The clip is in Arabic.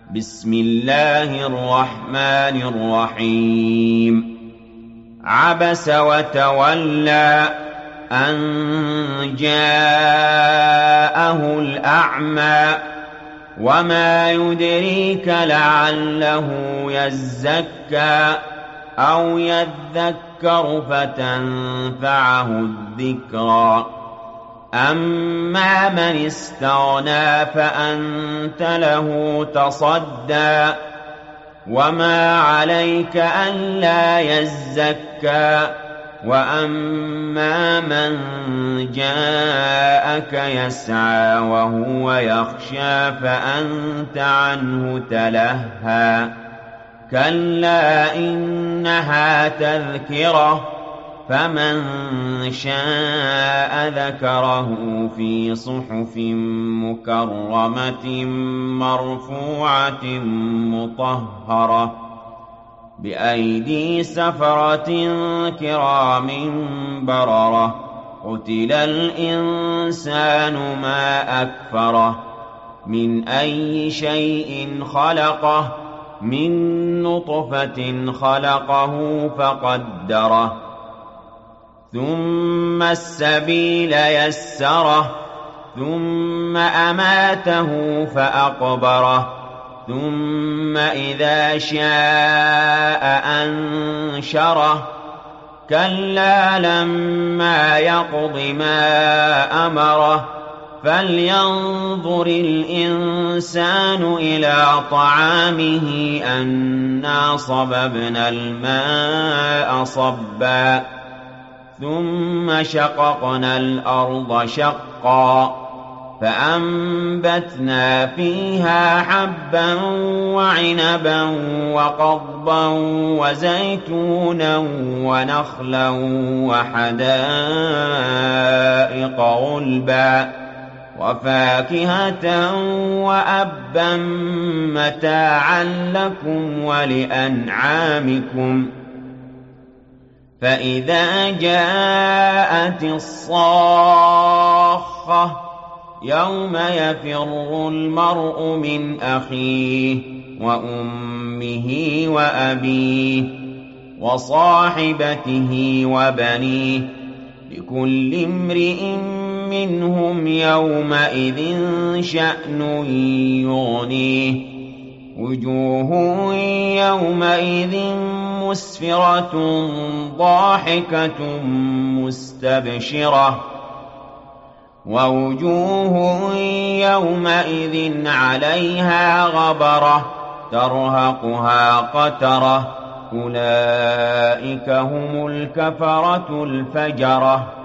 بسم الله الرحمن الرحيم عبس وتولى أن جاءه الأعمى وما يدريك لعله يزكى أو يذكر فتنفعه الذكرى أما من استغنى فأنت له تصدى وما عليك ألا يزكى وأما من جاءك يسعى وهو يخشى فأنت عنه تلهى كلا إنها تذكرة فمن شاء ذكره في صحف مكرمة مرفوعة مطهرة بأيدي سفرة كرام بررة قتل الإنسان ما أكفره من أي شيء خلقه من نطفة خلقه فقدره ثم السبيل يسره ثم أماته فأقبره ثم إذا شاء أنشره كلا لما يقض ما أمره فلينظر الإنسان إلى طعامه أنا صببنا الماء صبا ثم شققنا الأرض شقا فأنبتنا فيها حبا وعنبا وقضبا وزيتونا ونخلا وحدائق غلبا وفاكهة وأبا متاعا لكم ولأنعامكم فإذا جاءت الصاخة يوم يفر المرء من أخيه وأمه وأبيه وصاحبته وبنيه لكل امرئ منهم يومئذ شأن يغنيه وجوه يومئذ مسفرة ضاحكة مستبشرة ووجوه يومئذ عليها غبرة ترهقها قترة أولئك هم الكفرة الفجرة